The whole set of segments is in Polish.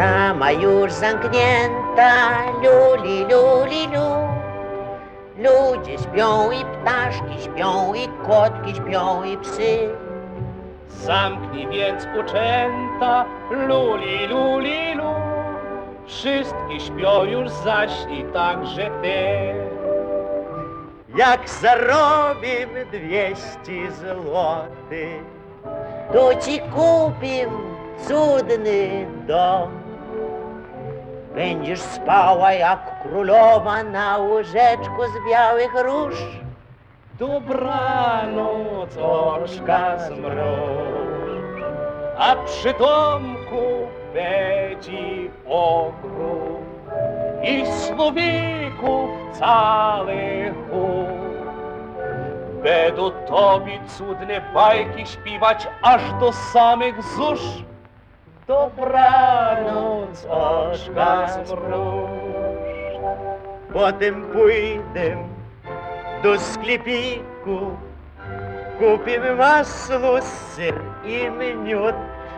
Brama już zamknięta, luli, luli, lu. Ludzie śpią i ptaszki śpią i kotki śpią i psy. Zamknij więc uczęta, luli, luli, lu. Wszystkie śpią już, zaśnij także ty. Jak zarobimy 200 złotych, To ci kupim cudny dom. Będziesz spała jak królowa na łóżeczku z białych róż. Dobranoc, oczka zmruż, a przy domku będzie ogród i słowików cały chór. Będą tobie cudne bajki śpiewać aż do samych zórz. Dobranoc, oczka zmruż. potem pójdę do sklepiku, kupimy masło, syr i miód.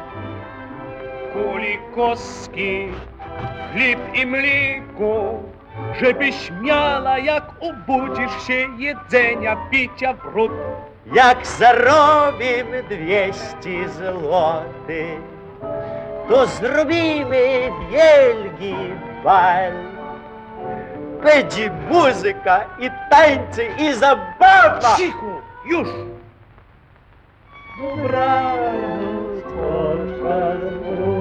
Kuli koski, chleb i mleko, żebyś miała, jak obudzisz się, jedzenia, picia wrót. Jak zarobimy 200 złotych, to zrobimy wielki bal. Będzie muzyka i tańce i zabawa. Cicho, już! Dobranoc, oczka zmruż.